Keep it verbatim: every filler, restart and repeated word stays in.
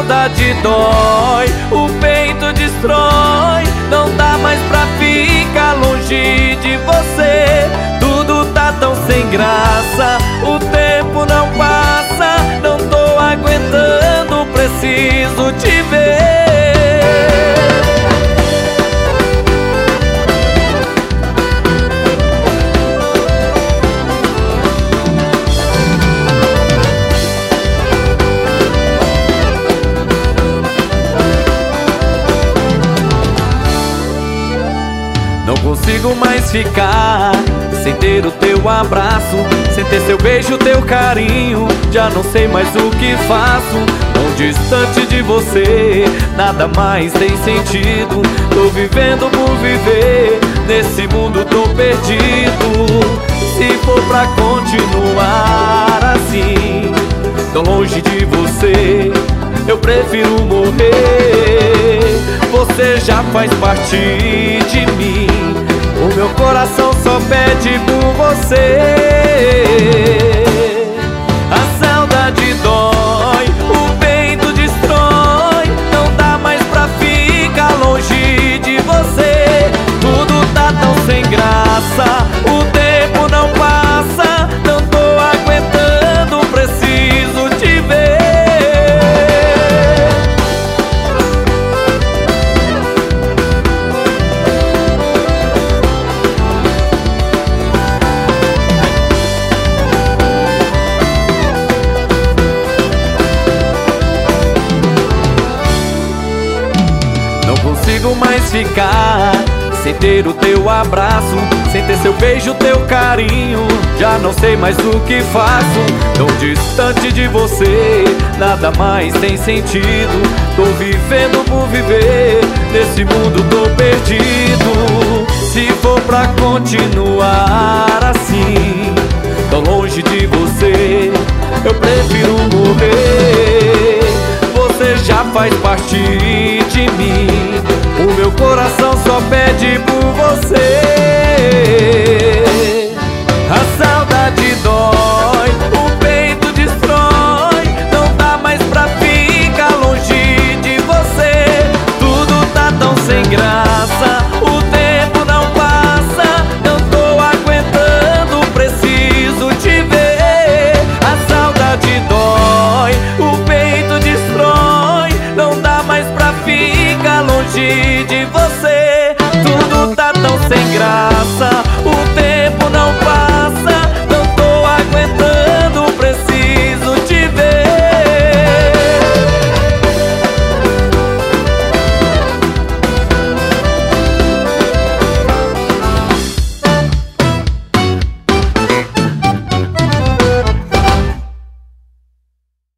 saudade dói, o peito destrói. Não dá mais pra ficar longe de você. Tudo tá tão sem graça, o tempo não passa. Não tô aguentando, preciso te ver. Não consigo mais ficar sem ter o teu abraço, sem ter seu beijo, teu carinho. Já não sei mais o que faço. Tão distante de você, nada mais tem sentido. Tô vivendo por viver, nesse mundo tô perdido. Se for pra continuar assim, tão longe de você, eu prefiro morrer. Você já faz parte de mim, o meu coração só pede por você. A saudade dói, o peito destrói. Não dá mais pra ficar longe de você. Tudo tá tão sem graça, o tempo não passa. Não tô aguentando, preciso te ver. Não consigo mais ficar sem ter o teu abraço, sem ter seu beijo, teu carinho. Já não sei mais o que faço. Tão distante de você, nada mais tem sentido. Tô vivendo por viver, nesse mundo tô perdido. Se for pra continuar assim, tão longe de você, eu prefiro morrer. Você já faz parte de mim, o meu coração só pede por você. A saudade dói, o peito destrói. Não dá mais pra ficar longe de você. Tudo tá tão sem graça, o tempo não passa. Não tô aguentando, preciso te ver. A saudade dói, o peito destrói. Não dá mais pra ficar longe de você. Tudo tá tão sem graça,